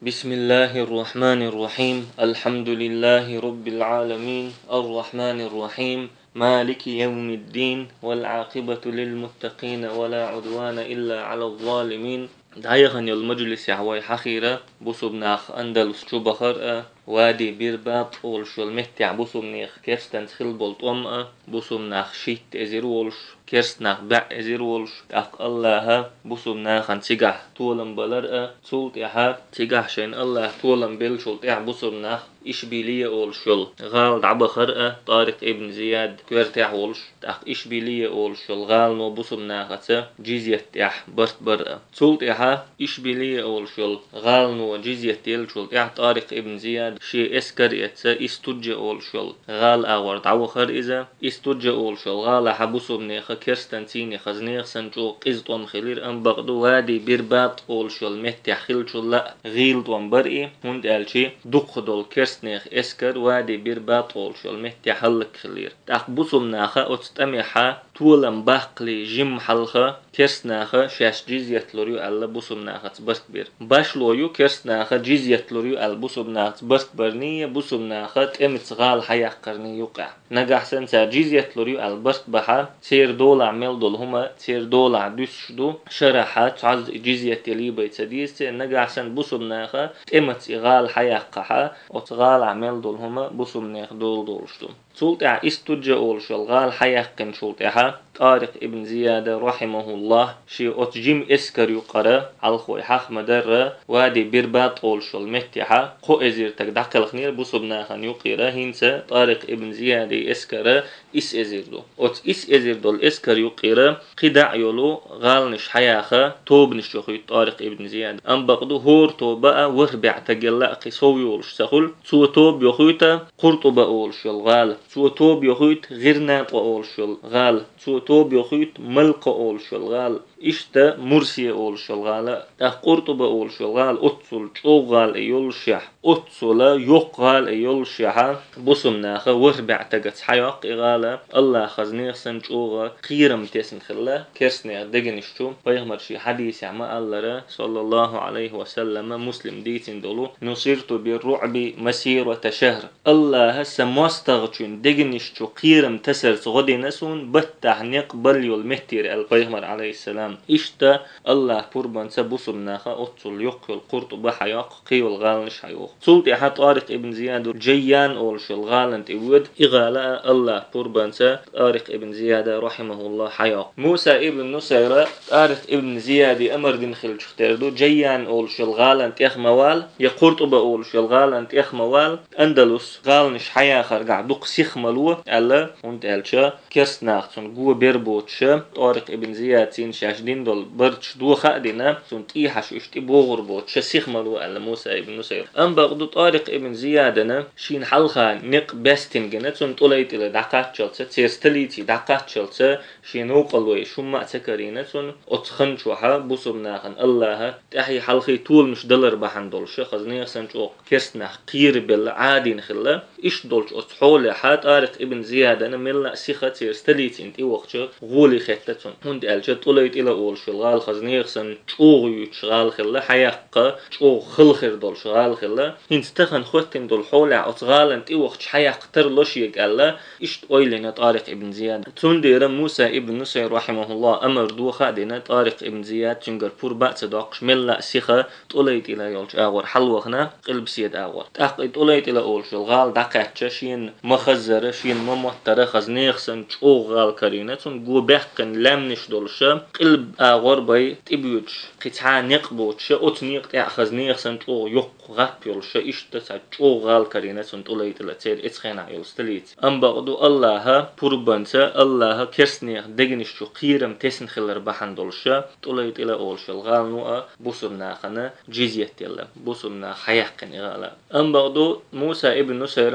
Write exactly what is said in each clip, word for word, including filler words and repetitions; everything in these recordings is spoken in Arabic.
بسم الله الرحمن الرحيم الحمد لله رب العالمين الرحمن الرحيم مالك يوم الدين والعاقبة للمتقين ولا عدوان إلا على الظالمين. دعيغن المجلس يحوي حخيرة بصبناخ أندلس شو بخرأة وادي بيرباط أول شو المتع بصبناخ كيرستن خلبولت أمأة بصبناخ شيت إزيرولش كيرستناخ بع إزيرولش أق الله بصبناخ تيجح طولن بلرأة صولت يحا تيجح شين الله طولن بلشولت يح بصبناخ إشبيلية أول شل غال دعبة خرأة طارق ابن زياد كويرتيح ولش تأخ إشبيلية أول شل غال نو بصبناخة جيزية يح برت برأة صولت يحا إشبيلية أول شل غال نو جيزية تيل شل يح طارق ابن زياد شي إسكر يتسا إستوجة أول شل غال أور دعوة خر إذا إستوجة أول شل غال حبوسو بنيخة كيرستنتيني خزنيخ سنجو قزطون خلير أم بغدو وادي بيرباط أول شل متح خل شل لا غيل طوان برئي هند ألشي دق دول كيرستنيخ إسكر وادي بيرباط أول شل متح هلك خلير تأخ بوسو بناخة أتستميحا طولن باقلي جيم حلخة كيرستناخة شاش جيزية لوريو ألا بوسو بناخة برت بير باش لويو كيرستناخة جيزية لوريو أل بوسو بناخة برت برنية بوسو بناخة تأمت غال حياق قرني يقع نجح سنسا جيزية لوريو أل برت بحا تير دولع ميل دول هما تير دولع دوش دو شرحة تعز جيزية يلي بيتسديس نجح سن بوسو بناخة تأمت غال حياق قحا وتغال عميل دول هما بوسو بناخ دول دولشتو سولت ع استوجة أول شل غال حياقن شولت ع طارق ابن زياد رحمه الله شي أتجيم إسكر يقرأ على خوي حخ مدرة وادي بيرباط أول شل متحة قو إزير تك دقل خنير بوصبنا خن يقرأ هنسا طارق ابن زياد إسكر إس إزير دو أت إس إزير دول إسكر يقرأ قدع يلو غال نش حياخة توب نش يخوي طارق ابن زياد أم بقدو هور توبا وربع تجلق قصو يولش سخل سو توب يخويتا قرطبة أول شل غال سو توب يخويت غيرنا أول شل غال سو توب يخويت ملق أول شل غال إشتا مرسية أول شل غال تأخ قرطبة أول شل غال أتصل شو غال أيول شح أتصل يق غال أيول شح بصمناخة وربع تجت حياق غالة الله خزنيخ سنجوغة قيرم تسن خلا كرسني دجنشتو بيغمر شي حديث عما الله صلى الله عليه وسلم مسلم ديتين دولو نصرت بالرعب مسيرة شهر الله سمواستغتشون دجنشتو قيرم تسرت غدي نسون بتح نقبل يول مهتير البيغمر عليه السلام إشتا الله قربان سبوسمناخة أتصل يقل قرط بحياق قيول غالنش حيوق سلطي حط طارق ابن زياد جيان أولش الغالنت إود إغالاء الله قربان طارق ابن زياد رحمه الله حياق موسى ابن نصيرة طارق ابن زياد أمر دين خلج اختردو جيان أولش الغالنت يخموال يقرط بأولش الغالنت يخموال أندلس غالنش حيا خرجع دوق سيخ ملو ألا ونت ألشا كرسناختون جو بيربوتش طارق ابن زياد سين شاشدين دول برتش دو خادنا سنت إيحش اشتي بوغر بوتش سيخ ملو ألا موسى ابن نصير أم بغدو طارق ابن زيادنا شين حلخا نق بستين جنت سنت قليت إلى دقات شلسة تيرستليتي دقات شلسة شين وقلوي شو ما تكرينة سن أتخن شوحا بوسبناخن الله تحي حلخي طول مش دلر بحن دولش خزنيخ سنجو كرسناخ قير بالعادي نخلا إيش دولش أصحول حات طارق ابن زياد أنا ملا سيخة تيرستليت انتي وقت غولي خطتون هند ألجت طلعت إلى أول شغال خزنيخ سن شوغ شغال خلا حياق شوغ خلخر دول شغال خلا هنستخن خوتن دول حول أصغال انتي وقت حياق ترلوش يقال إيش أويلنا طارق ابن زياد تندير موسى ابن نصير رحمه الله أمر دو خادنا طارق ابن زياد تنقر بور بأس داقش ملا سيخة طلعت إلى يولش أغور حلوخنا قلب سيد أغور تأقيد طلعت إلى أول شغال دقات شين مخزرة شين ممطرة خزنيخ سن شوغ غال كرينة سن جو بحقن لامنش دولشا قلب أغور باي تبيوش قطعا نقبوش أتنيق تأ خزنيخ سن شوغ يق غاب يولشا إيش تسا شوغ غال كرينة سن طلعت إلى تير إتخينا يولستليت أم بغدو الله بربانسا الله كرسنيخ دقنش شو قيرم تسن خلر بحن دولشا طلعت إلى أول شغال نوع بوسرنا خنا جيزية يلا بوسرنا حيحقن إغالا أم بغدو موسى ابن نصير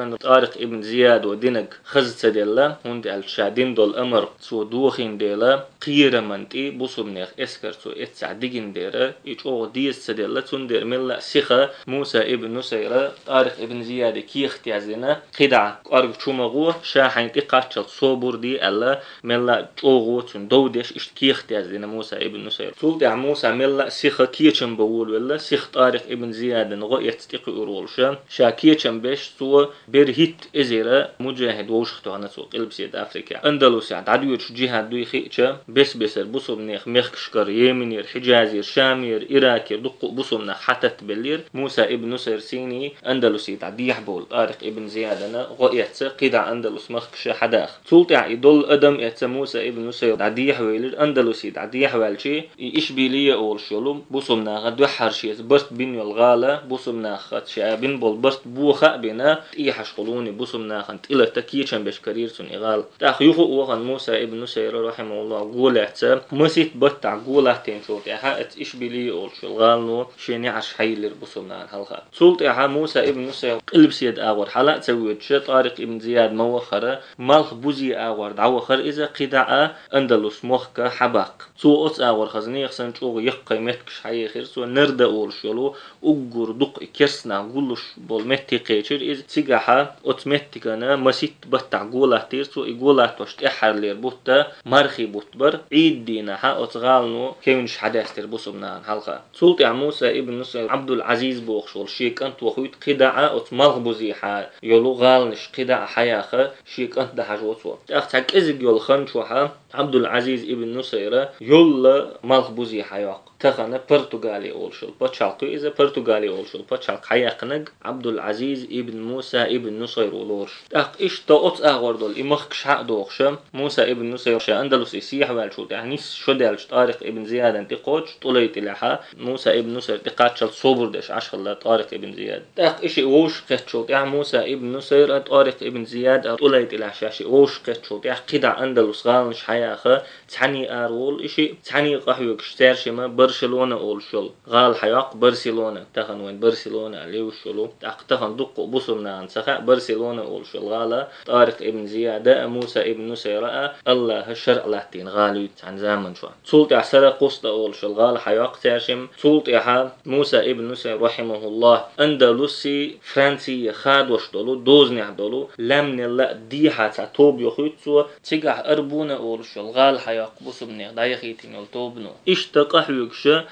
أن طارق ابن زياد ودينك خزت ديلا هند الشادين دول أمر سو دوخين ديلا قيرة منتي بوسم نيخ إسكر سو إتسع ديجين ديرا إيش ديس ديلا تندر ملا سخة موسى ابن نسيرة طارق ابن زياد كي اختيازنا خدع أرج شومغو شاحين تقاتل صوبر دي ألا ملا أوغو تن دودش إيش كي اختيازنا موسى ابن نسيرة سولت موسى ملا سخة كي تشم بقول ولا سخ طارق ابن زياد نغو يتستقي أرولشا شا كي تشم بيش سو برهيت إزيرا مجاهد ووشختو عنا سوق إلبسيد أفريقيا أندلس يعني عدوية جهاد دوي خيتشا بس بسر بوسو منيخ مخشكر يمنير حجازير شامير إراكير دق بوسو منيخ حتى تبلير موسى ابن نصير سيني أندلسي تعديح بول طارق ابن زيادنا غويتس قيدع أندلس مخكش حداخ سلطع يدل أدم يتس موسى ابن نصير تعديح ويلر أندلسي تعديح والشي إيش بيليه أول شلوم بوسو منيخ دوحر شيء برت بينو الغالة بوسو منيخ شابين بول برت بوخا بنا إيحش قلوني بوسو منيخ انت إلا تكيشن بش كرير سن إغال تأخيوه وغن موسى ابن نصير رحمه الله قولت مسيت بتع قولتين شوت يا ات إيش بيلي أول شو الغالنو شيني عش حيلر بوسمنا هالخا سولت يا موسى ابن نصير قلب سيد آور حلا تسويت شي طارق ابن زياد موخرة مالخ بوزي آور دعوخر إذا قدع أندلس مخك حبق سو أتس آور خزني يخسن شو يقي متكش حي خير سو نرد أول شلو أجر دق كرسنا قولش بول متي قيشر إذ تجاها أتس متكنا مسيت بتع قولتير سو يقولت وشت إحر لير بوتا مرخي بوتبر عيد دينا ها أتغالنو كيونش حداث تربوسو بنان حلقة سلطة يا موسى ابن نصير عبد العزيز بوخشول شيك أنت وخويت قدعة أتمغ بزيحة يلو غالنش قدعة حياخة شيك أنت دحجوتو أختك إزق يول خنشوها عبد العزيز ابن نصير يول مغ بزيحة يوق تخنا برتغالي أولشل بتشالقي إذا برتغالي أولشل بتشالق حياقنق عبد العزيز ابن موسى ابن نصير ولورش أخ إيش تأوت أغوردول إمخكش حق دوخشم موسى ابن نصير شا أندلس يسيح والشوت يعني شو دالش طارق ابن زياد انت قوتش طليت لها موسى ابن نصير تقاتشل صبر دش عشان طارق ابن زياد أخ إيش ووش قتشوت يعني موسى ابن نصير طارق ابن زياد طليت لها شاشي ووش قتشوت يعني قدع أندلس غالنش حياخه تعني أرول إشي تعني قحوكش ترشمه برشلونة أول شل غال حياق برشلونة تخن وين برشلونة عليه شلو تخن دق بصرنا عن سخاء برشلونة أول شل غالة طارق ابن زيادة موسى ابن نصيرة الله الشرع لاتين غالي عن زمن شو سلط عسرة قصة أول شل غال حياق ترشم سلط يحا موسى ابن نصير رحمه الله أندلسي فرنسي خاد وشدلو دوزني عدلو لم نلا دي حتى توب يخيتسو تيجح أربونة أول شل غال حياق بصرنا دايخيتين التوبنو اشتقح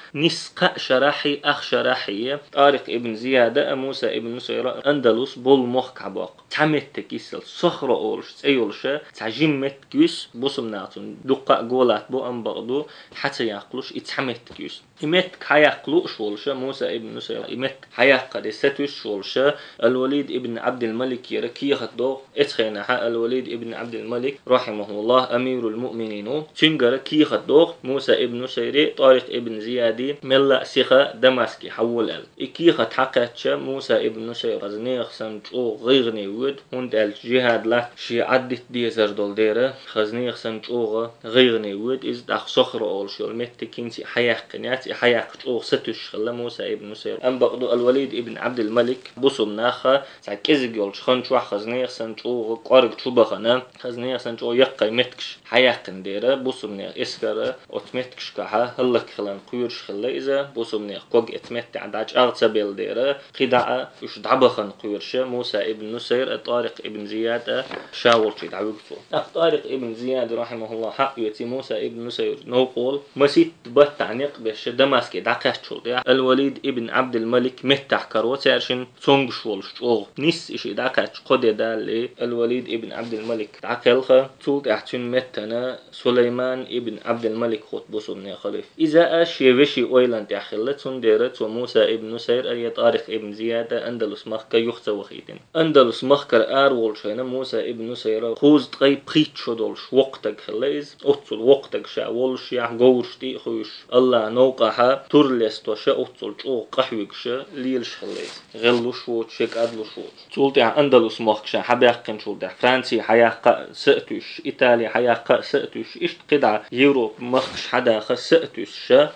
نسقة شرحي أخ شرحي طارق ابن زيادة موسى ابن نصير أندلس بول مخ كعباق تعمت كيسل صخرة أولش أيولش تعجمت كيس بوسم ناتون دقة قولات بو أم بغدو حتى يعقلوش يتحمت كيس إمت حيعقلوش ولش موسى ابن نصير إمت حيعقد ستوش ولش الوليد ابن عبد الملك يركي خدو اتخينا الوليد ابن عبد الملك رحمه الله أمير المؤمنين تنجر كي خدو موسى ابن نصير طارق ابن زيادي ملا سيخة دمسكي حول ال إكيخة حقتش موسى ابن نصير خزنيخ سنجو غيغني ود هند الجهاد لا شي عدت ديزر دول ديرة خزنيخ سنجو غيغني ود إز داخ صخر أول شو المت كنتي حياق قنياتي حياق جو ستش خلا موسى ابن نصير أم بقدو الوليد ابن عبد الملك بصم ناخا ساعد كزق يولش خنشو خزنيخ سنجو قارق شبخنا خزنيخ سنجو يقى متكش حياق ديرة بصم ناخ إسكرة وتمتكش كها هلك خلان قيرش خلا إذا بوسم نيخ قوج اتمت عداج أغتى بيلديرة خدعة يش دعبخن قيرش موسى ابن نصير طارق ابن زياد شاول شي دعوقته طارق ابن زياد رحمه الله حق يتي موسى ابن نصير نوقول مسيت بتعنيق بش دمسك دعكت شول الوليد ابن عبد الملك متح كروت عشان سونج شول شو نيس إشي دعكت قد دال الوليد ابن عبد الملك دعكلخه تولت احتن متنا سليمان ابن عبد الملك خط بوسم نيخ خليف إذا أشي وشي أويلان تحخلتون ديرت وموسى ابن نصير أي طارق ابن زيادة أندلس مخكا يخت وخيتين أندلس مخكر آر والشينا موسى ابن نصير خوز تغي بخيت شدولش وقتك خليز أتصل وقتك شا والش يح قورش تي خوش الله نوقعها ترلست وشا أتصل شو قحوك شا ليلش خليز غلوش ووت شك أدلوش ووت تولت يح أندلس مخكشا حبيقن شول ده فرنسي حياقا سأتوش إيطاليا حياقا سأتوش إشت قدع يوروب مخش حدا خسأتوش شا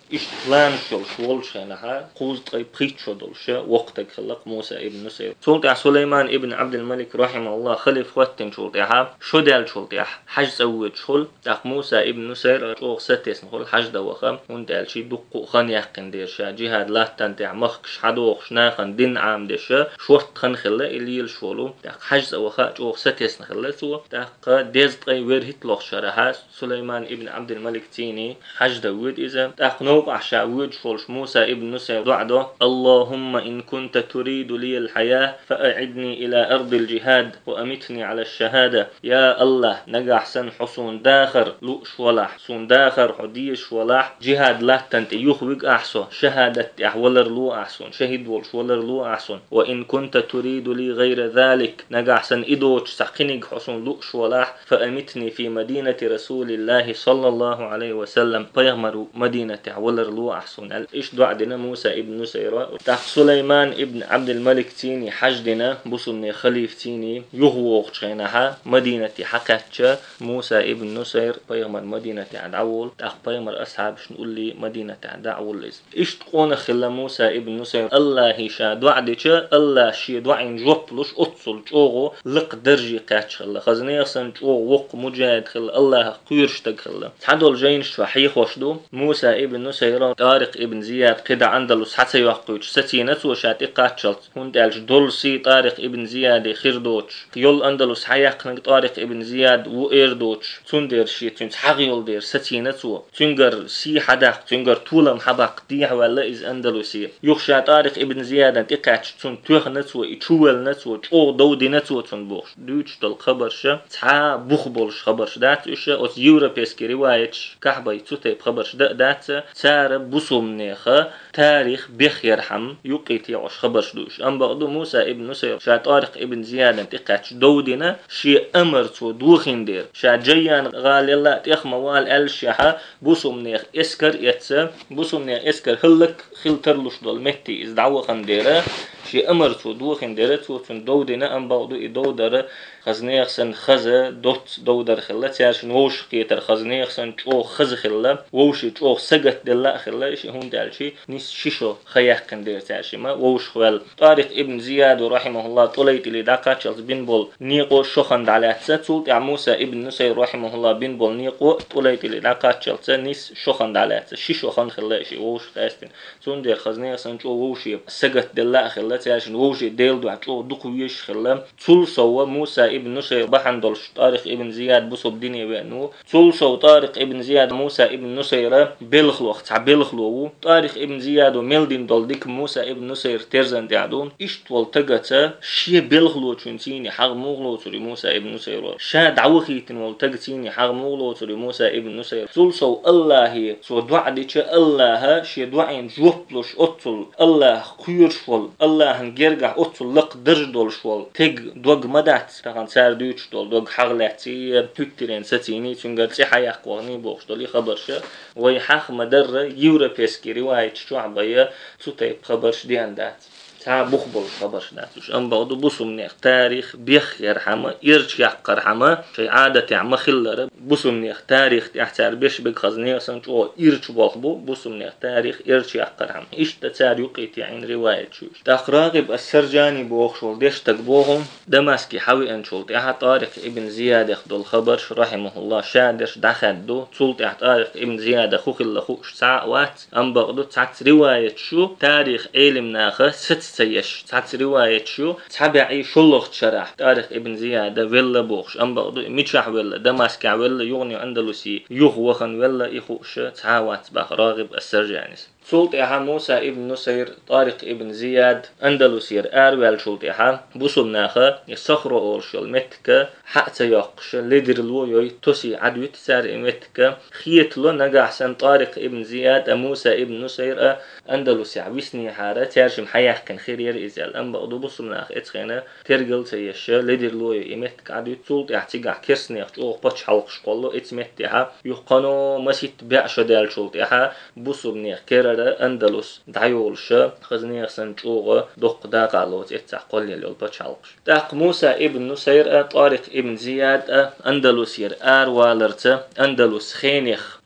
إيش بلان شول شول شينها قوز طي بريتشو دولش وقتك خلق موسى ابن نصير سلطع سليمان ابن عبد الملك رحمه الله خلف وقتن شلطعها شو دال شلطع حج زود شل تاق موسى ابن نصير شو ستيس نقول حج دوخم وندال شي دقو خن يحقن دير شا جهاد لا تنتع مخش حدوخ شناخن دين عام ديش شورت خن خلا اللي شولو تاق حج زوخا شو ستيس نخلا سو تاق ديز طي ويرهت لوخ شرها سليمان ابن عبد الملك تيني حج داود إذا تاق نوقع شاود شولش موسى ابن نصير دعده اللهم إن كنت تريد لي الحياة فأعدني إلى أرض الجهاد وأمتني على الشهادة يا الله نجح سن حصون داخر لؤش ولح سون داخر حديش ولح جهاد لا تنت يخبق أحسن شهادة أحولر لو أحسن شهيد ولش ولر لو أحسن وإن كنت تريد لي غير ذلك نجح سن إدوش سقنق حصون لؤش ولح فأمتني في مدينة رسول الله صلى الله عليه وسلم بيغمر مدينة أحولر لو أحسن إيش دعدنا موسى ابن نصير تحت سليمان ابن عبد الملك تيني حجدنا بصني خليف تيني يغوغ شينها مدينة حكتش موسى ابن نصير بيغمر مدينة عدعول تاخ بيغمر أصحاب شنقول لي مدينة عدعول ليس إيش تقون خلا موسى ابن نصير الله هيشا دعدش الله شي دعين جوبلوش أتصل جوغو لق درجي قاتش خلا خزني أصلا جوغ وق مجاهد خلا الله قيرش تخلا تحدول جينش فحيخ وشدو موسى ابن نصير طارق ابن زياد قد أندلس حتى يحقوش ستينة وشات إقاتشلت هون دالش دولسي طارق ابن زياد خيردوش يول أندلس حيقنق طارق ابن زياد وإيردوش تندر شي تنس حغيول دير ستينة و تنجر سي حداق تنجر طولم حباق ديح ولا إز أندلسي يخشى طارق ابن زياد إقاتش تن توخ نتو إتشوال نتو أو دودي نتو تنبوش دوش دل خبرش تحا بخبولش خبرش دات إيش أوت يوروبيسكي روايتش كحبي تتيب خبرش دات سار بصوم نيخة تاريخ بيخ يرحم يقيت يعش خبرش دوش أم بعضو موسى ابن نصير شا طارق ابن زياد انتقاتش دودنا شي أمر تو دوخين دير شا جيان غال يلا تيخ موال الشيحة بوسوم نيخ اسكر يتسا بوسوم نيخ اسكر هلك خلترلوش دول مهتي إز دعوة خنديرة شي أمر تو دوخين دير تو تن دودنا أم بعضو إدودر خزنيخ سن خزة دوت دودر خلا تيارشن ووش قيتر خزنيخ سن چو خز خلا ووشي چو سقت دلا خلا شي هون دالشي نيس شيشو خياق كندير تيارشي ما ووش خوال طارق ابن زياد رحمه الله طليت اللي داقاتشلز بن بول نيقو شخند على تسولت يا موسى ابن نصير رحمه الله بن بول نيقو طليت اللي داقاتشلز نيس شخند على شيشو خند خلا شي ووش خاستن سون دير خزنيخ سن چو ووشي سقت دلا خلا تيارشن ووشي ديل دو چو دقويش خلا تول سو موسى ابن نصير بحندلش طارق ابن زياد بصب الدنيا بأنه تولسو طارق ابن زياد موسى ابن نصير بلخلو اختع بلخلو طارق ابن زياد وميلدين دول ديك موسى ابن نصير ترزن دعدون اشت والتقتا شي بلخلو تشنتيني حق مغلو تري موسى ابن نصير شا دعوخيتن والتقتيني حق مغلو تري موسى ابن نصير تولسو الله سو دعدي الله شي دعين جوبلوش اطل الله خيرشول الله نجرجع اطل لق درجدولشول تج دوغ مدات تغن سار دوش دول دوغ حغلاتي تكترين ستيني تنقل سي حياق وغني بوخش دولي خبرش ويحاق مدر يوروبيسكي رواية شعبية سوتي خبرش دي اندات تا بخبل خبرش داتوش ام بعضو بصم نيخ تاريخ بيخ يرحمه يرش يحقر حمه شي عادة يعمى خلره بصم نيخ تاريخ تحتار بيش بيك خزنية سنجو يرش بوخبو بصم نيخ تاريخ يرش يحقر حمه إيش تتار يقيت يعني رواية شوش تاخراغب السرجاني بوخشول ديش تقبوهم دماسكي حوي انشولت اها طارق ابن زياد يخدو الخبرش رحمه الله شادش دخدو تولت اها طارق ابن زياد خوخ اللي خوش ساعوات ام بعضو تحت رواية شو تاريخ علم ناخه ست سيش تحت رواية شو تابعي شلوخ شرح طارق ابن زياد ولا بوخش ام بعضو ميتشح ولا دماسكي ولا يغني أندلسي يغ وخن ولا يخوش تعاوات بخراغب السرجانيس سلط إها موسى ابن نصير طارق ابن زياد أندلسير أروال شلط إها بوصل ناخا يسخرو أورشل متك حتى يقش لدر لويوي توسي عدويت سار متك خيتلو نجاحسن طارق ابن زياد موسى ابن نصير أندلسي عويسني حارة ترجم حياة كان خير إزال أم بقدو بوصل ناخ إتخينا ترجل سيش لدر لويوي متك عدويت سلط إحتيجع كرسني أخجوغ باتش حلقش قولو إتمتها يقانو مسيت بيعش دال شلط إها بوصل ناخ كرر أندلس دعيولش خزني يخسن جوغة دق داق علوت اتعقل يلول بتشالقش داق موسى ابن نصير طارق ابن زياد أندلس ير آر والرت أندلس خينيخ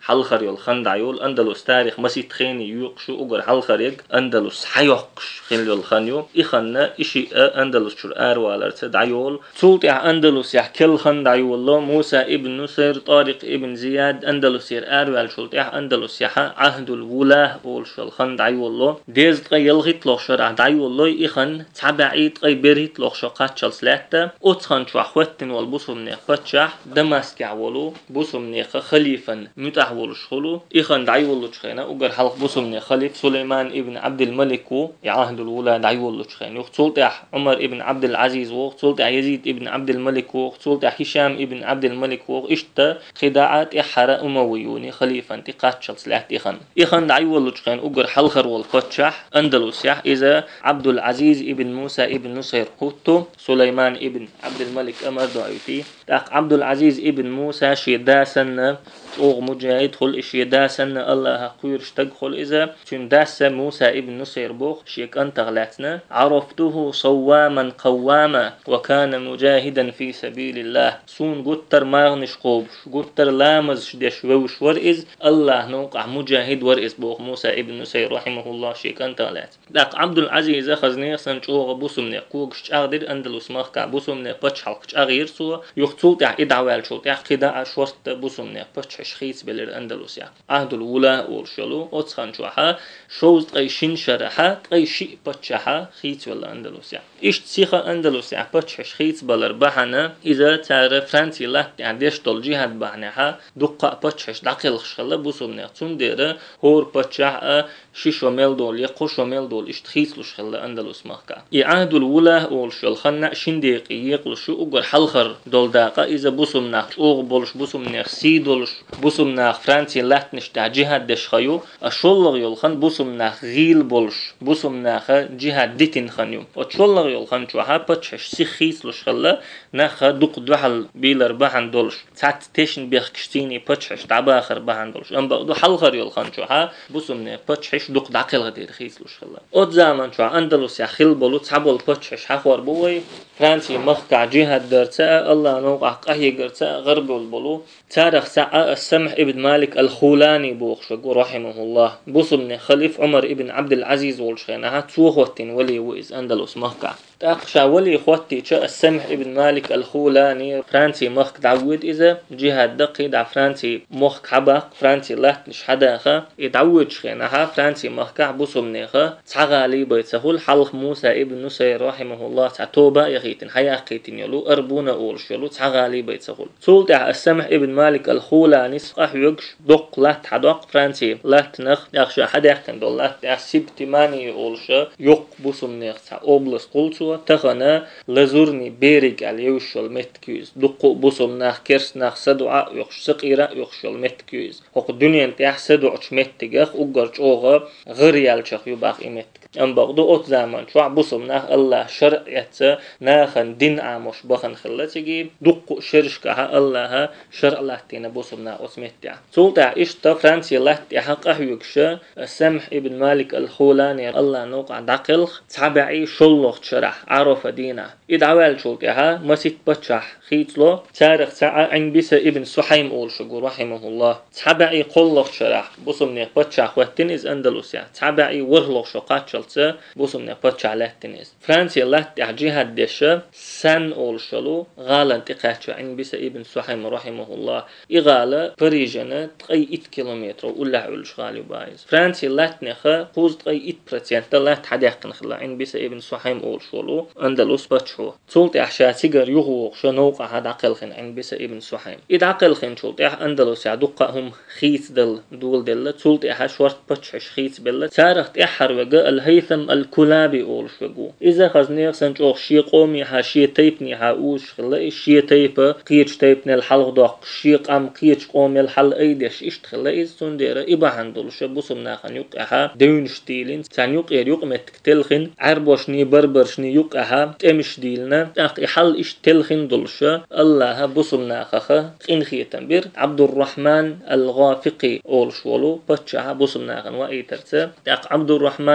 حلخر يول خند عيول أندلس تاريخ مسيت خيني يوقشو أجر حلخر يج أندلس حيوقش خين يول خانيو إخنا إشي أندلس شر أروالر تدعيول سلطة أندلس يح كل خند عيول الله موسى ابن نصير طارق ابن زياد أندلس ير أروال سلطة أندلس يح عهد الولاة بول شل خند عيول الله ديز تغيل غيت لغ شرع دعيول الله إخن تعبعيد غي بريت لغ شقات شل سلاته أتخن شو أخوتن والبصم نيخ فتشح دمسك عولو بصم نيخ خليفا متحول شخلو إخن دعيول لشخينا وقر حلق بصم نيخ خليف سليمان ابن عبد الملك و عهد الولاة دعيول لشخين وخصولته عمر ابن عبد العزيز وخصولته يزيد ابن عبد الملك وخصولته هشام ابن عبد الملك وإشتا خداعات إحرى أمويوني خليفا تقات شل سلاحت إخن إخن دعيول لشخين وقر حلخر والفتشح أندلس يح إذا عبد العزيز ابن موسى ابن نصير هوتو سليمان ابن عبد الملك أمر دعيتي تاق عبد العزيز ابن موسى شيدا سنة أوغ مجاهد خل إشي داسن الله قيرش تدخل إذا شن داس موسى ابن نصير بوخ شيك أنت غلاتنا عرفته صواما قواما وكان مجاهدا في سبيل الله سون قتر ماغنش قوبش قتر لامز شدش ووش ورئز الله نوقع مجاهد ورئز بوخ موسى ابن نصير رحمه الله شيك أنت غلات لك عبد العزيز خزني سنشوغ بوسمني قوغش أغدر أندلس مخكع بوسمني بتش حلقش أغير سو يخطوط يح إدعوال شوط يح خداع شورت بوسمني بتش شخيص بالر أندلسيا عهد الولاء والشلو أتخن شوحة شوز تغي شين شرحة تغي شيء بتشحة خيط ولا أندلسيا إيش تسيخة أندلسيا بتش خيط بالر بحنا إذا تعرف فرنسي لا تعديش طول جهاد بحنها دقة بتش دقيق خلا بوسمنا تندير هور بتشحة شيشو ميل دول يقوشو ميل دول إيش تخيط لش خلا أندلس مكة عهد الولاء والشل خلنا شين دقيق يقلشو أجر حلخر دول دقة إذا بوسمنا أوغ بولش بوسمنا سيدولش بوسم ناخ فرانسي لاتنش تاع جهاد دش خيو اشولغ يول خن بوسم ناخ غيل بولش بوسم ناخ جهاد ديتين خنيو اشولغ يول خن شو هابتش سيخيس لش خلا ناخ دوق دوحل بيلر بحن دولش ساعت تيشن بيخكشتيني بتش تاع اخر بحن دولش ام دو حلغر يول خن شو ها بوسم نه بتش دوق داقل غدير خيس لش خلا اد زمان شو اندلس يا خيل بولو تسبول بتش حخور بوي فرانسي مخكع جهاد درتا الله نوقع قهي قرتا غرب البولو تاريخ ساعة السمح ابن مالك الخولاني بوخشقو رحمه الله بوصلني خليف عمر ابن عبد العزيز والشينها توخوتين ولي وإز أندلس مهكا تاقشا ولي خوتي تشا السمح ابن مالك الخولاني فرانسي مخك دعود إذا جهاد دقي دع فرانسي مخك حبق فرانسي لاتنش حداخا يدعود شخينها فرانسي مخكع بوصلنيخا تغالي بيتسهول حلق موسى ابن نصير رحمه الله تعتوبة يغيتن حياقيتن يلو أربونا أولش يلو تغالي بيتسهول سولتع السمح ابن مالك الخولاني سقح يقش دق لات حدق فرانسي لات نخ يخشى حدا كان دول لات سبت ماني أولش يق بوصلنيخ تع أوبلس قلتو تخنا لزورني بيرج على يوشل متكيز دق بوصل ناخ كرس ناخ سدعة يخش سقيرة يخشل متكيز هو الدنيا انتيح سدعة متجخ وقرش أوغا غريال شخ يباق متك أم بقدو أت زمان شو بوصل ناخ الله شرع يتسا ناخن دين عامش بخن خلتجي دق شرشكها الله شرع لاتينا بوصل ناخ أسمتيع سولتع إشتا فرانسي لاتي حق أحيوكش السمح ابن مالك الخولاني الله نوقع دقلخ تابعي شلوخ شرح عرف دينا إدعوال شلتها مسيت بتشح خيطلو تاريخ ساعة عن بيس ابن سحيم أول شقو رحمه الله تابعي قلوخ شرح بوصمني بتشح واتنز أندلسيا تابعي ورلوخ شقات شلتة بوصمني بتشح لاتنز فرانسي لاتي جهاد دشة سن أول شلو غالا انتقاتش عن بيس ابن سحيم رحمه الله إغالة بريجنة تقي إت كيلومتر ولا علش غالي بايز فرانسي لاتنخة قوز تقي إت برتيانتا لات حداق نخلا عن بيس ابن سحيم أول شلو أندلس بتشو تولت أحشا سيجر يغوغ شنوقع هاد عقلخن عن بيس ابن سحيم إد عقلخن شولت أح أندلس يعدقهم خيث دل دول دل تولت أح شورت بتشش خيث بل تارخت أحر وجا الهيثم الكلابي أول شجو إذا خزنير سنجوخ شي قومي ها شي تيبني ها أوش خلا شي تيبة قيتش تيبني الحلق دق شي قام قيتش قومي الحل أيدش إشت خلا إذ سندير إبا هندل شبوسم ناخن يقعها دون شتيلين سان يقعر يقمت تلخن عربوشني بربرشني يقعها تمش ديلنا أخ حل إش تلخن دلشة الله بوصل ناخخة إن خيتن بير عبد الرحمن الغافقي أول شولو بتشها بوصل ناخن وإيترت أخ عبد الرحمن الغافقي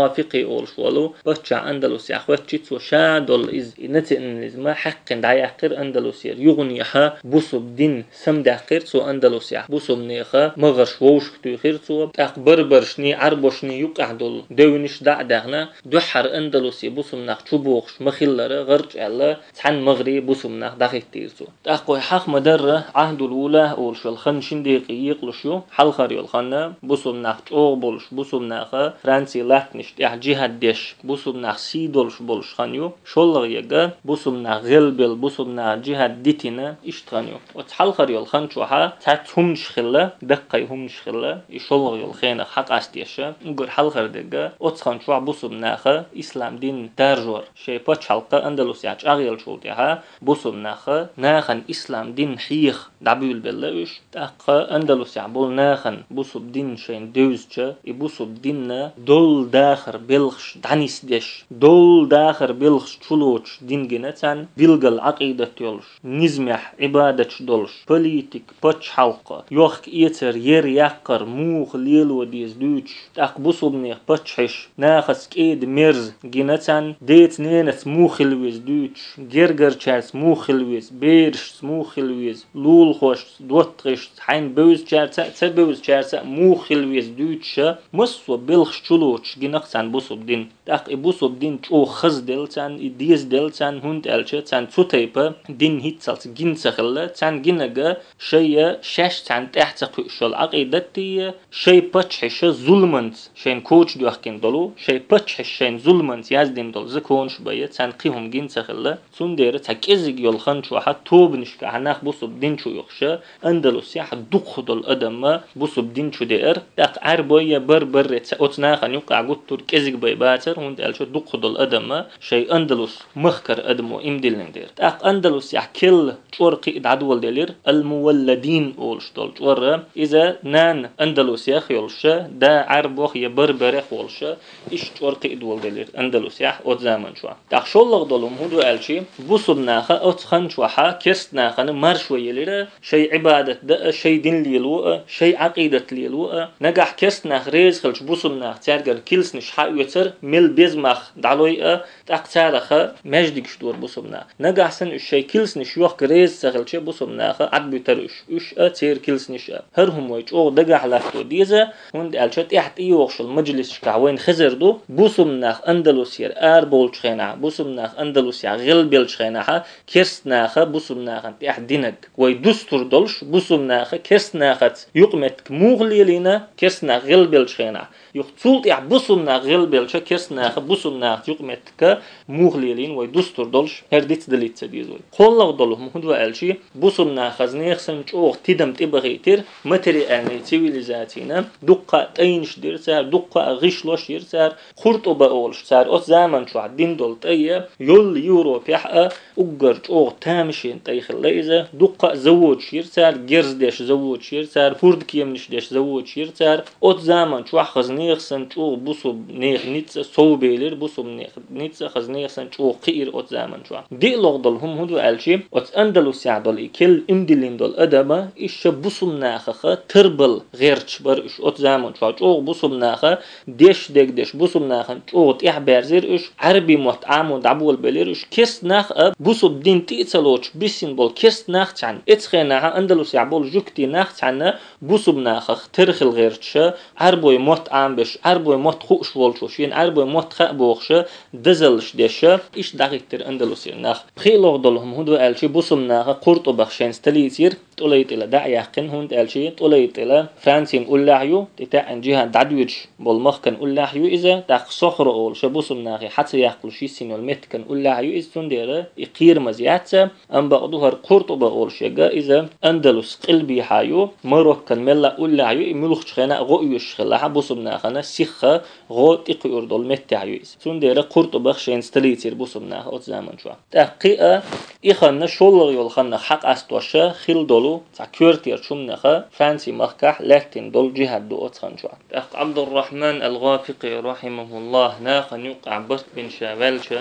الغافقي أول شوالو بتشع أندلسيا خوتشيت وشادل إز نتن إز ما حق دعيقر أندلسيا يغنيها بوسب دين سم دعقر سو أندلسيا بوسب نيخا مغرش ووش تخير سو أخبر برشني عربشني يقعدل دونش دع دعنا دحر أندلسيا بوسب ناخ شبوخش مخلرة غرج على تحن مغري بوسب ناخ داخل تيرسو أخوي حق مدرة عهد الأولى أول شو الخن شنديق يقلشو حلخر يلخنا بوسب ناخ أو بولش بوسب ناخ فرنسي لاتنش تح جهاد ديش بوسب ناخ سيدولش بولش خانيو شولغ يجا بوسب ناخ غلبل بوسب ناخ جهاد ديتنا اشتغنيو وتحلخر يلخن شوها تاتهم شخلة دقي هم شخلة يشولغ يلخينا حق استيشة نقول حلخر دقا وتخن شو بوسب ناخ إسلام دين دارجور شيء بتش حلقة أندلسيا أغير شولتها بوسب ناخ ناخن إسلام دين حيخ دعبيل بلوش تاق أندلسيا بول ناخن بوسب دين شين دوزجة يبوسب ديننا دول داخر بلخش دانيس ديش دول داخر بلخش تشلوش دين جنتان بلغل عقيدة يولش نزمح عبادة دولش بوليتيك بتش حلقة يوخ إيتر ير يقر موخ ليل وديز دوش تاق بوسب نيخ بتشحش ناخس كيد مرز جنتان ديت نينت موخلويز دوش جرجر چارس موخلويز بيرش موخلويز لول خوش دوتغش حين بوز چارس تبوز چارس موخلويز دوش مسو بلخش چلوش جنقسان بوسب دين تاق بوسب دين چو خز دلتان ديز دلتان هند الچه تان تسوتيبه دين هيتسالس جنسخله تان جنگه شيء شش تان تحت قشل عقيدتي شيء بتشحش ظلمنت شين كوچ دوخكن دلو شيء بتشحش شين ظلمنت يازدين دل زكون شبيه تان قيهم جنسخله سندير تاكيزج يلخن شو حت توبنش كهناخ بوسب دين شو يخشه اندلسيا حد دخدل ادم بوسب دين شو دير تاق عربيه بربر اوتنا خن يقع قطر كيزج بيباتر هند الشو دخدل ادم شيء اندلس مخكر ادمو امدلن دير تاق اندلسيا كل شورقي دعدول دير المولدين اولش دول شور اذا نان اندلسيا خيولش دا عربوخ يبربر خولش ايش شورقي دول دير اندلسيا اوت زمان شو تاق شولغ دولم هدو الشي بوسب ناخه اوتخن شوحا كست ناخن مرشو يليره شيء عبادة دا شيء دين ليلو شيء عقيدة ليلو نجح كست ناخ ريز خلش بوسب ناخ تارجر كيلس نش حق يتر مل بيزمخ دعلوي تاقتارخه مجدك شدور بوسب ناخ نجح سن الشيء كيلس نش يوخ ريز سخلش بوسب ناخ عد بيترش اش اتير كيلس نش هرهم ويج او دجح لافتو ديزه هند الشت احت يوخش المجلس شكا وين خزردو بوسب ناخ اندلسير اربول خينا بوسب ناخ اندلسيا غلبل خينا كست ناخه بوسب ناخ احت دينك وي دستور دولش بوسب ناخه كست ناخت يقمت مغليلينا كست ناخ غلبل خينا يخصولت يع بوسب ناخ غلبل كست ناخ بوسب ناخ يقمت ك مغليلين وي دستور دولش هرديت دليت ديزوي قولغ دولهم هدو الشي بوسب ناخ نيخسن چوخ تيدم تبغيتر ماتريالني سيفيليزاتينا دقه تاينش ديرسار دقه غشلوش يرسار قرطبه اولش سار اوت زمان شو دين دولت اي يول يوروبيا اقر چوخ تامشين تايخليزه دقه زوج يرسار جرز ديش زوج يرسار فورد كيمنش ديش زوج يرسار اوت زمان شو خزنيخسن چوخ بوسب نيخ نيتس صوبيلر بوسب نيخ نيتس خزنيخسن چوخ قير اوت زمان شو دي لوغدلهم هدو الشي اوت اندلس يعدل كل امدلين دول ادما ايش بوسب ناخه تربل غيرچ بر اش اوت زمان شو چوخ بوسب ناخه ديش ديك ديش بوسب ناخه چوخ اح برزير اش عربي متعامل دعبول بلير اش كيس ناخ بوسب دين تيتسلوچ بيسين بول كيس ناخ تان اتخنا اندلس يعبول جوكتي ناخ تان بوسب ناخه ترخل غيرچ عربي متعام بش عربي مت خوش ولچوش ين عربي مت خبوخش دزلش ديش ايش دقيقتر اندلس ناخ خيلو دولهم هدو الشي بوسب ناخه قرطبه شين ستليتير طليت الى دع يحقن هند الشي طليت الى فرانسين قلاحيو تاع جهه دعدوج بالمخ كان قلاحيو اذا تاع صخر اول شبوسم ناخي حتى يحقل شي سينول مت كان قلاحيو اذ سنديره يقير مزيات ام بعضها قرطبه اول شجا اذا اندلس قلبي حايو مروك كان ملا قلاحيو ملخ خنا غويش خلا بوسم ناخنا سيخه غو تقير دول مت تاعيو سنديره قرطبه شين ستليتير بوسم ناخ اوت زمان شو تحقيقه يخنا شولغ يول خنا حق استوشه خيل دولو تاع كورتير شمنخه فرانسي مخكح لاتين دول جهاد دو اوتخن شو عبد الرحمن الغافقي رحمه الله ناخن يقع بس بن شاولشه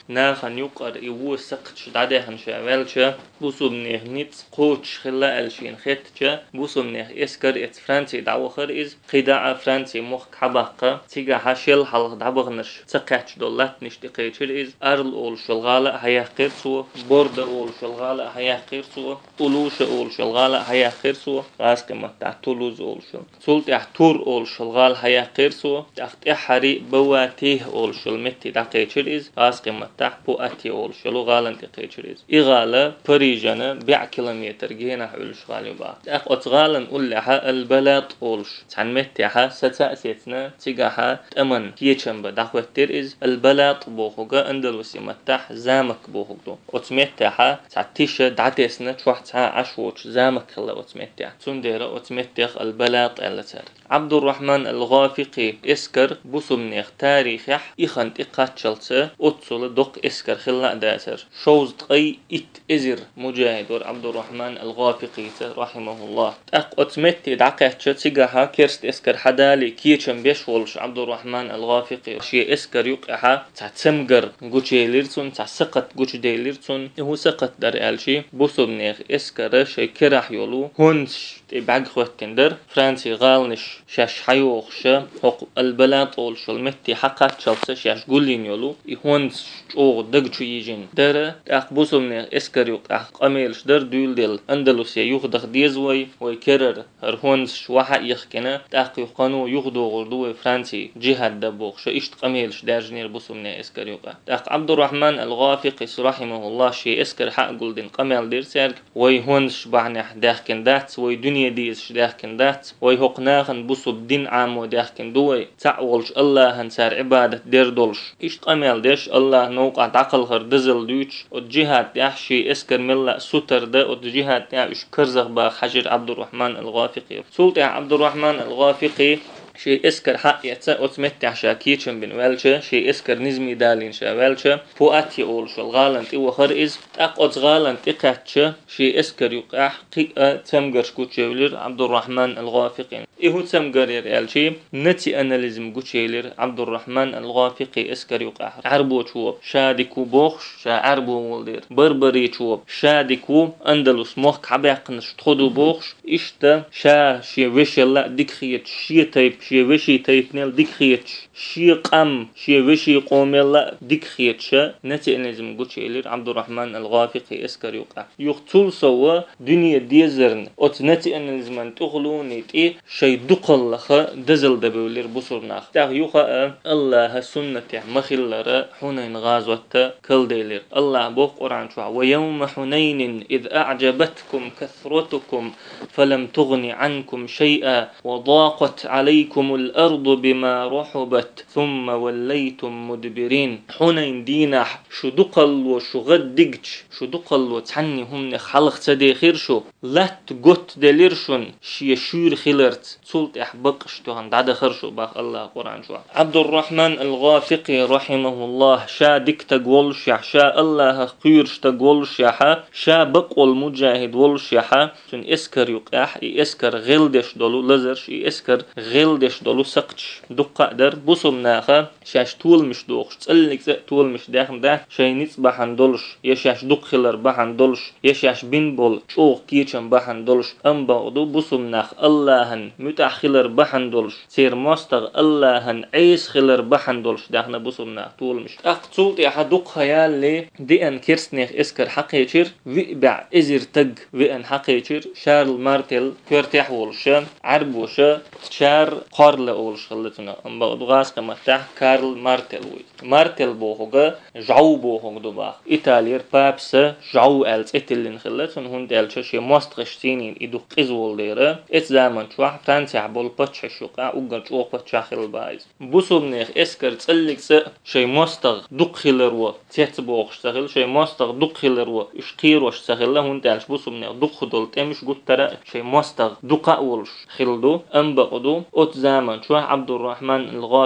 ناخن يقر يو سقش دعدهن شاولش بوسو بنيخ نيت قوتش خلا الشين خيتش بوسو بنيخ اسكر ات فرانسي دعوخر از قداع فرانسي مخ حبقة تيجا هاشيل حلق دعبغنش تقاتش دولات نشتقيتشر از ارل اول شلغالة هيا قيرسو بورد اول شلغالة هيا قيرسو أولوش اول شلغالة هيا قيرسو غاسق متع تولوز اول شل سلط احتور اول شلغال هيا قيرسو تحت احري بواتيه اول شل متي دقيتشر از غاسق متع بواتي اول شلو غالن تقيتشر از إغالة بريجانا بيع كيلومتر جينا حولش غالي با اخ اتغالن قلها البلاد اولش عن متها ستأسيتنا تيجاها تأمن كيتشن بدخوتير از البلاد بوخوغا اندلوسي متح زامك بوخوغدو اتمتها تعتيش دعتيسنا تشوحتها عشوش زامك خلا اتمتها تندير اتمتخ البلاد التر عبد الرحمن الغافقي اسكر بوسمنيخ تاريخح إخنت إقاتشلت أتصل دق اسكر خلا داسر شوز تقي إت إزر مجاهد عبد الرحمن الغافقي رحمه الله أق أتمتي دعقاتش تيجاها كيرست اسكر حدالي كيتشن بيشولش عبد الرحمن الغافقي شي اسكر يقعها تسمجر جوتشي ليرتون تسقط جوتش دي ليرتون هو سقط در الشي بوسمنيخ اسكر شي كراح يولو هونش بعد خوتندر فرانسي غالنش شاش حيوخش حق البلاد طول شل متي حقات شلس شاش قولين يولو يهون او دغچو يجين در اقبوسم نه اسكر يق اق اميلش در دول دل اندلسيا يخدخ ديزوي ويكرر هرهون شوها يخكنا تاق يقانو يخدو غردو فرانسي جهاد دبوخ اشت قميلش دارجنير بوسم نه اسكر يق تاق عبد الرحمن الغافقي رحمه الله شي اسكر حق قولدين قميل دير سيرك ويهون شبعنح داخكن دات وي دنيا ديز داخكن دات وي حقناخن بوسو بدين عام داخكن دوي تعولش الله هنسار عبادة دير دولش اشت قميل ديش الله نوقع عقل غر دزل دوش والجهاد يحشي اسكر ملا ستر ده والجهاد يعش كرزغ با حجر عبد الرحمن الغافقي سلطة عبد الرحمن الغافقي شي اسكر حق يتسا اتمتع شاكيتشن بن والشا شي اسكر نزمي دالين شا والشا فواتي اولش الغالنت ايو خرئز اقوت غالنت اقاتشا شي اسكر يقاح قيئة تمغرش كوتشيولير عبد الرحمن الغافقي ايهو تمغر يرالشي نتي اناليزم كوتشيولير عبد الرحمن الغافقي اسكر يقاح عربو تشوب شادكو بوخش شا عربو ولدير بربري تشوب شادكو اندلس موخ عباقنش تخدو بوخش اشتا شا شي وشلا ديكخيت شي تايب شي وشي تايفنيل ديكخيتش شي قم شي وشي قوميلا ديكخيتش نتي اناليزم كوتشيولير عبد الرحمن الغافقي اسكر يقاح يقتل سوا دنيا ديزرن ات نتي اناليزم تغلوني تي شي دقلخ دزل دبولير بصرناخ تاخ يوخا الله سنة مخلر حنين غازوة كل ديلير الله بو قرآن شوع ويوم حنين إذ أعجبتكم كثرتكم فلم تغن عنكم شيئا وضاقت عليكم الأرض بما رحبت ثم وليتم مدبرين حنين دينح شو دقل وشو غدقش شو دقل وتعني هم خلق تدي خيرشو لا تقوت دليرشون شي شور خلرت سلط احبقش تهان دعدا خرشو باخ الله قرآن شو عبد الرحمن الغافقي رحمه الله شا ديك تقولش يح شا الله قيرش تقولش يح شا بقول مجاهد ولش يح سن اسكر يقاح اسكر غلدش دولو لزرش اسكر غلدش دولو سقش دقا در بصم ناخا شاش طول مش دوخش تسألنك طول مش داخم ده شاي نيس بحن دولش يشاش دق خلر بحن دولش يشاش بين بول شوخ كيچن بحن دولش ام باودو بصم ناخ اللهن متأخلر بحن دولش سير مستغ اللهن عيس خلر بحن دولش داخنا بصم ناخ طول مش اقتصولت يا حدوق خيال لي دي ان كيرسنيخ اسكر حقيقير ويبع ازر تق وان حقيقير شارل مارتل كورتيح ولشا عربوشا شار قارل اولش خلتنا ام باودو غاز كمتاح كارل مارتل وي مارتل بوهوغا جعو بوهوغ دوباخ ايطالير بابس جعو الز اتلين خلتن هون دالشا شي مستغشتينين ايدو قزول ديرا ات زامن شوح فرانسي عبول باتش شوقا اوغا شوق باتش خل بايز بوسوبنيخ اسكر تسلك س شي مستغ دق خلرو تيت بوخش تغل شي مستغ دق خلرو اشقير وش تغل هون دالش بوسوبنيخ دق دول تمش قلت ترى شي مستغ دقا اولش خلدو ام بقدو ات زامن شوح عبد الرحمن الغافقي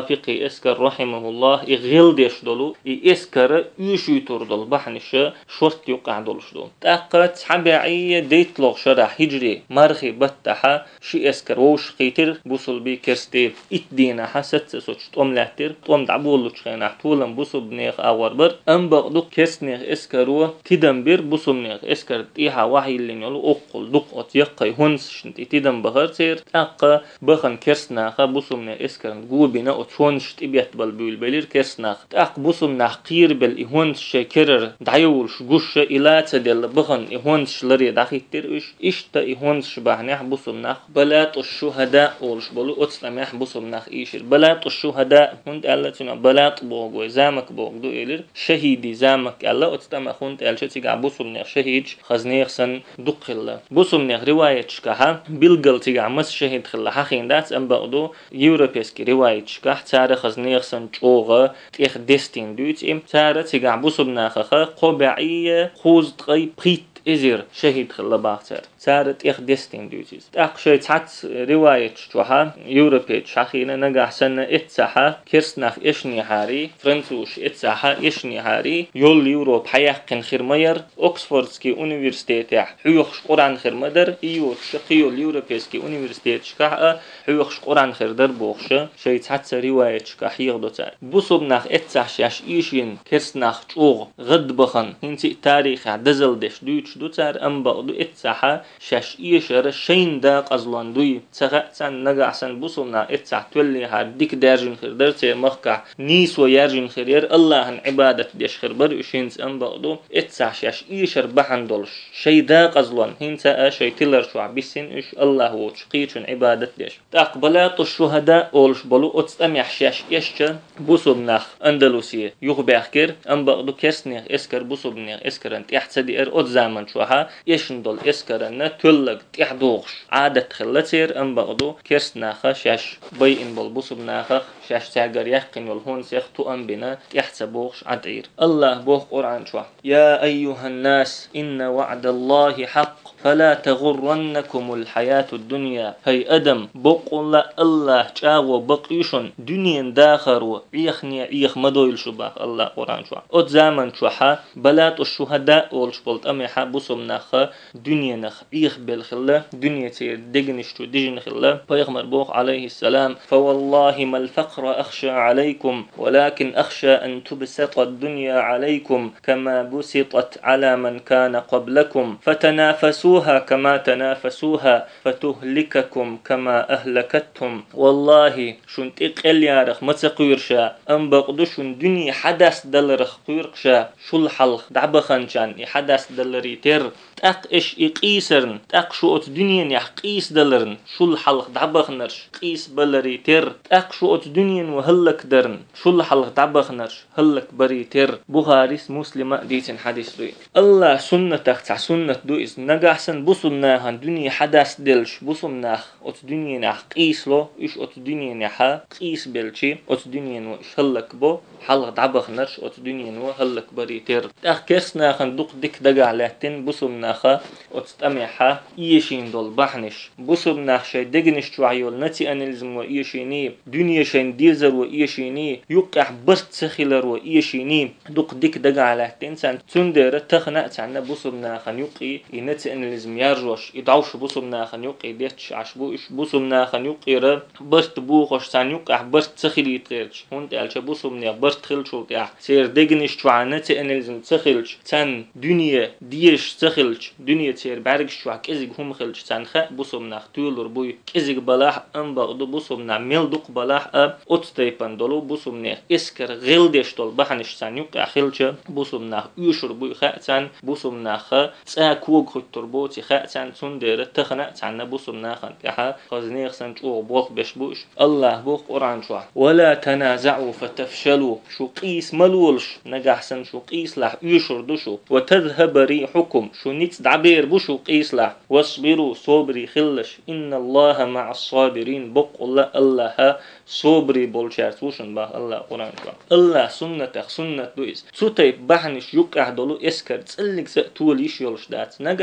الرافقي اسكر رحمه الله يغيل ديش دولو يسكر يشي تردل بحنش شرط يقع دولش دول تأقت حبيعية ديت لغ شرح هجري مرخي بتحا شي اسكر ووش قيتر بوصل بي كرستي اتدينا حست سوچ توم لاتر توم دعبولو چخينا طولن بوصل بنيخ اور بر ام بغدو كرسنيخ اسكرو تدن بير بوصل نيخ اسكر تيها وحي اللي نيولو اقل دق اتيقى هونس شنت تدن بغر سير تأقى بخن كرسناخ بوصل نيخ اسكر قوبنا اتشونش تبيت بالبيل بلير كرسناخ تأق بوصل ناخ قير بل ايهونس شكرر دعيول شقوش إلا تدل بخن ايهونس لري داخيتر اش اشتا ايهونس شبهناخ بوصل ناخ بلات الشهداء اولش بلو اتسلماخ بوصل ناخ ايشر بلات الشهداء هند ألا تنا بلات بوغو زامك بوغدو إلر شهيدي زامك ألا اتسلماخ هند ألش تيجا بوصل ناخ شهيد خزنيخ سن دقل بوصل ناخ رواية شكاها بلغل تيجا مس شهيد خلا حخين دات ام بغدو يوروبيسكي رواية شكاح تاري خزنيخ سن چوغا تيخ ديستين دوت ام تاري تيجا بوصل ناخخا قبعية خوز تغي بريت إزير شهيد خلا باختر صارت إخ ديستين دوتيز تأق شيء تحت رواية شوها يوروبيت شاخينا نجح سنة إتساحة كرسناخ إشني هاري فرنسوش إتساحة إشني هاري يول يوروب حيحقن خيرمير أكسفوردسكي أونيفرسيتي حيوخش قرآن خير مدر إيوت شقيو اليوروبيسكي أونيفرسيتي شكاح حيوخش قرآن خير در بوخش شيء تحت رواية شكاح يغدو تار بوصبناخ إتساح شاش إيشين كرسناخ شوغ غد بخن هنتي تاريخ دزل دش دوتش دوتار أم بغدو إتساحة شاش إيشر شين داق أزلان دوي تغأتان نقعسان بوصلنا إتساح تولي هاديك دارجن خير درتي مخكع نيس ويارجن خير الله هن عبادة ديش خير بر إشينس أم بغدو إتساح شاش إيشر بحن دولش شي داق أزلان هنتا شي تلر شو عبسين إش الله وشقيتشن عبادة ديش تقبلات الشهداء أولش بلو أتستمع شاش إيشتر بوصلناخ أندلسية يغباخكر أم بغدو كرسنيخ إسكر بوصلنيخ إسكر انت يحتدي إر أت زامن شوها يشندل إسكرن تولق تحدوغش عادة خلتير أم بغدو كرسناخ شاش بيئن بالبوصلناخ شاش تاقر يحقن والهون سيختو أم بنا يحتبوغش عدير الله بوغ قرآن شوه يا أيها الناس إن وعد الله حق فلا تغرنكم الحياة الدنيا هي أدم بقول الله جاو بقيشن دنيا داخر عيخني عيخ مدويل شبه الله قرآن شوه أت زامن شوها بلات الشهداء والش بلت أميحا بوصم نخ دنيا نخ عيخ بالخلا دنيا تير دقنشتو دجن خلا فيغمر بوخ عليه السلام فوالله ما الفقر أخشى عليكم ولكن أخشى أن تبسط الدنيا عليكم كما بسطت على من كان قبلكم فتنافسوها كما تنافسوها فتهلككم كما أهلكتهم والله شنت إقل يارخ متقيرشا أم بقدشن دنيا حدث دلرخ قيرقشا شل حلق دعبخنشان حدث دلري تر تأق إش إقيسرن تأق شو أت دنيا يح قيس دلرن شل حلق دعبخنرش قيس بلري تر تأق شو أت دنيا وهلك درن شل حلق دعبخنرش هلك بري تر بخاريس مسلمة ديتن حديث دوي الله سنة تختع سنة دوئز نجحسن بصمناها دنيا حدث دلش بصمناخ أت دنيا نح قيس له إيش أت دنيا نحا قيس بلشي أت دنيا وإيش هلك بو حلق دعبخنرش أت دنيا وهلك بري تر تأق كسنا خندق دك دقع لهتن بصمناخا أتستمعها إيشين دول بحنش بصمناخ شي دقنش توعيول نتي أنلزم وإيشيني دنيا شين ديزر وإيشيني يقع برت سخيلر وإيشيني دق دك دقع لهتن سان تندر تخنأت عنا بصمناخا يقي نتي أنلزم يرجوش يدعوش بصمناخا يقي ديتش عشبوش بصمناخا يقي برت بوخش سان يقع برت سخيل يتغيرش هون تقالش بصمناخ برت خلشو تيح سير دقنش توع نتي أنلزم تخيلش سان دنيا ديش تخيلش دنيا تير بارك شو كزيج هم خلش سان خ بصمناخ تولر بوي كزيج بلاح أم بغدو بصمنا ميل دق بلاح أب أتستيبان دولو بصمناخ إسكر غيل ديش دول بحنش سان يقع خلش بصمناخ يشر بوي خاتان بصمناخ تاكوغ خطر بوتي خاتان سندر تخنأ تانا بصمناخ كها خزنيخ سان شو بوخ بش بوش الله بوخ قرآن شو ولا تنازعوا فتفشلوا شو قيس ملولش نجح سن شو قيس لح يشر دشو وتذهب ريحكم شو نيت دعبير بشو قيس لح واصبروا صبري خلش إن الله مع الصابرين بق الله الله صبري بولشارت وشن با الله قرآن شو الله سنة سنة دويس سوتي بحنش يقع دولو اسكر تسلك سأتوليش يولش دات نجح سن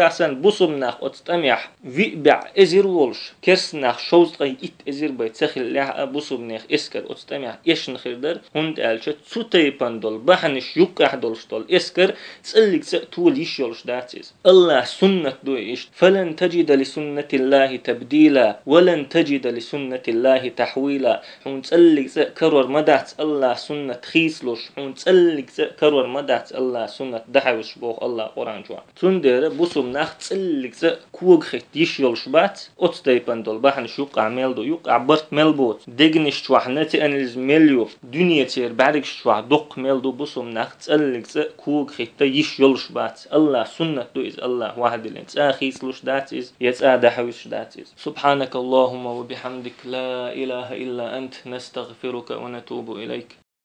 بوسم ناخ أتستميح ويبع إزر ولش كرس ناخ شوز قي إت إزر بيت سخل لح بوسم ناخ إسكر أتستميح إيش نخردر هند ألش تسوتي بندول بحنش يوك أحدولش دول إسكر تسألك تقول إيش يولش داتيز الله سنة دو إيش فلن تجد لسنة الله تبديلا ولن تجد لسنة الله تحويلا حون تسألك كرر مدات الله سنة خيسلوش حون تسألك كرر مدات الله سنة دحوش بوخ الله قرآن جوان تندر بوسم ناخ تسألك كوغ خيت إيش يولش بات أتستي بندول بحنش يوك عمل دو يوك عبرت ملبوت دقنش شوح نتي أنلز مليو دنيا تير بعدك شوح دق مل دو بوسم ناخ تسألك كوغ خيت إيش يولش بات الله سنة دو إز الله واحد اللي تساخيس لوش داتيز يتساعد حوش داتيز سبحانك اللهم وبحمدك لا إله إلا أنت نستغفرك ونتوب إليك.